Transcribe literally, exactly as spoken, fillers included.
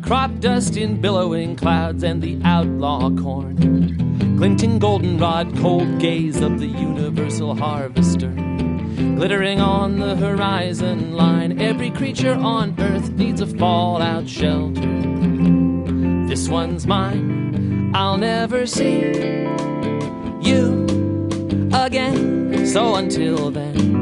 crop dust in billowing clouds, and the outlaw corn. Glinting goldenrod, cold gaze of the universal harvester. Glittering on the horizon line, every creature on earth needs a fallout shelter. This one's mine, I'll never see you again. So until then,